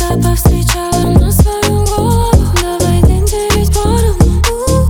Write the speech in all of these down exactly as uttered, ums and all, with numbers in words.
тебя повстречала на свою голову. Давай день делить поровну.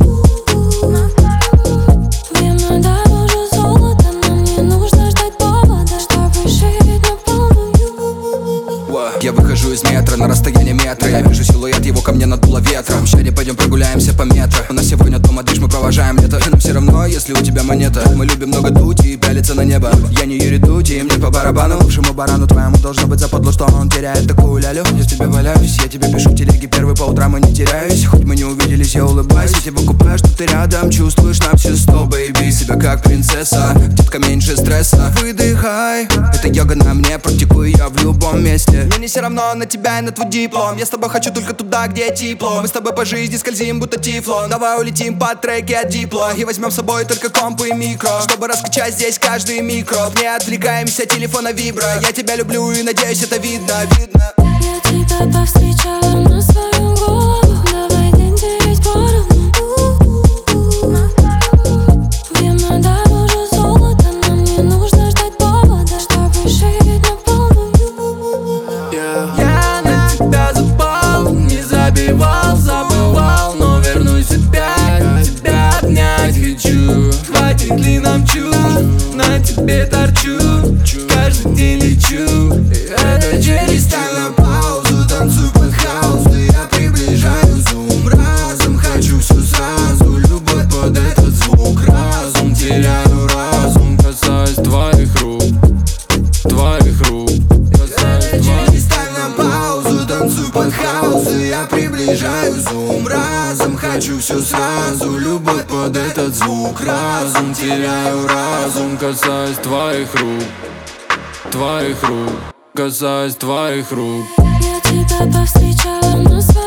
Время дороже золота, нам не нужно ждать повода, чтобы ширить на полную. Я выхожу из метра на расстояние метра. Я вижу силуэт, его ко мне надуло ветром. Сегодня пойдем прогуляемся по метро. У нас сегодня дома дышь, мы провожаем лето. И нам все равно, если у тебя монета. Мы любим много дуть и пялиться на небо. Я не Юрий Дудь, и мне по барабану. Бывшему барану твоему должно быть западло, что он теряет такую лялю. Я с тебе валяюсь, я тебе пишу в телеге первый по утрам и не теряюсь. Хоть мы не увиделись, я улыбаюсь. Я тебе купаю, что ты рядом, чувствуешь нам все сто, бэйби. Себя как принцесса, детка, меньше стресса. Выдыхай, это йога на мне, практикую я в любом месте. Мне не все равно на тебя и на твой диплом. Я с тобой хочу только туда, где тепло. Мы с тобой по жизни скользим, будто тифлон. Давай улетим по треке от дипло и возьмем с собой только компы и микро, чтобы раскачать здесь каждый микро. Не отвлекаемся от телефона вибро. Я тебя люблю и надеюсь, это видно, видно. Я тебя повстречала на свою голову. Давай день делить поровну. Время дороже золота, нам не нужно ждать повода, чтобы ширить на полную. Я на тебя запал, не забивал, забывал, но вернусь опять, тебя обнять хочу. Хватит ли нам чушь, на тебе торчу, каждый день лечу. Это через тайм на паузу, танцуй под хаус, да я приближаю зум. Разом хочу все сразу, любовь под этот звук. Разум, теряю разум, касаюсь твоих рук, твоих рук. Это через тайм на паузу, танцуй под хаус, да я приближаю зум. Разом хочу все сразу, любовь под этот звук. Разум, теряю разум, касаюсь твоих рук, твоих рук, касаюсь твоих рук. Я тебя повстречала на свою